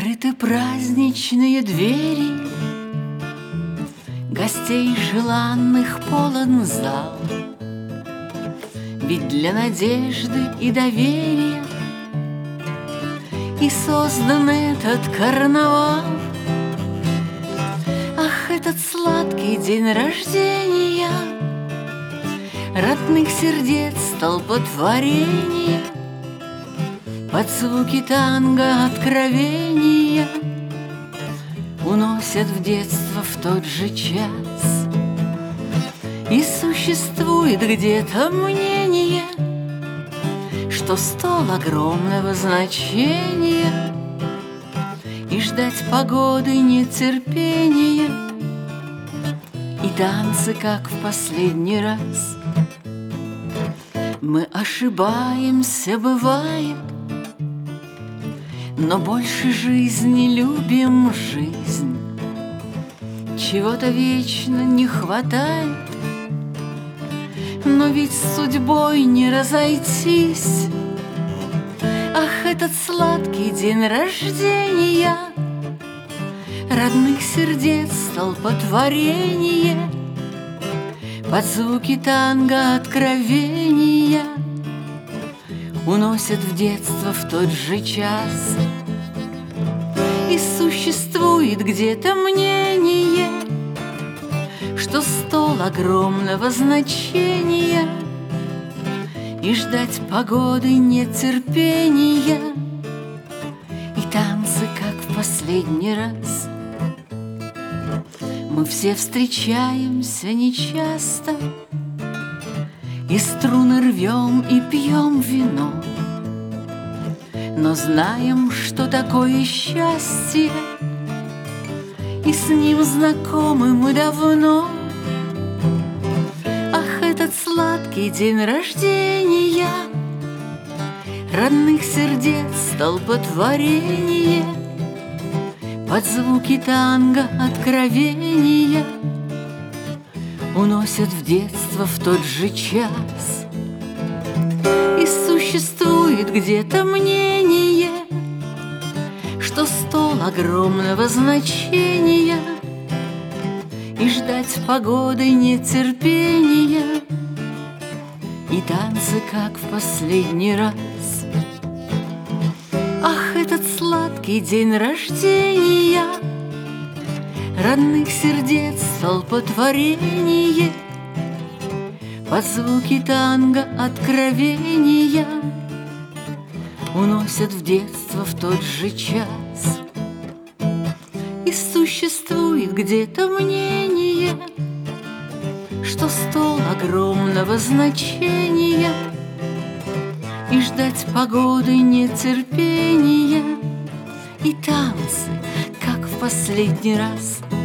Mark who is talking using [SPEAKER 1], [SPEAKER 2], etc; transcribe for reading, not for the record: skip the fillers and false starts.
[SPEAKER 1] Открыты праздничные двери, гостей желанных полон зал. Ведь для надежды и доверия и создан этот карнавал. Ах, этот сладкий день рождения, родных сердец столпотворение, под звуки танго откровения уносят в детство в тот же час. И существует где-то мнение, что стол огромного значения, и ждать погоды нет терпения, и танцы, как в последний раз. Мы ошибаемся, бывает, но больше жизни любим жизнь. Чего-то вечно не хватает, но ведь с судьбой не разойтись. Ах, этот сладкий день рождения, родных сердец столпотворение, под звуки танго откровения уносят в детство в тот же час. И существует где-то мнение, что стол огромного значения, и ждать погоды нет терпения, и танцы, как в последний раз. Мы все встречаемся нечасто, и струны рвем и пьем вино, но знаем, что такое счастье, и с ним знакомы мы давно. Ах, этот сладкий день рождения, родных сердец столпотворение, под звуки танго откровения уносят в детство в тот же час. И существует где-то мнение, что стол огромного значения, и ждать погоды нет терпения, и танцы, как в последний раз. Ах, этот сладкий день рождения, родных сердец столпотворение, под звуки танго откровения уносят в детство в тот же час. И существует где-то мнение, что стол огромного значения, и ждать погоды нет терпения, и танцы, как в последний раз.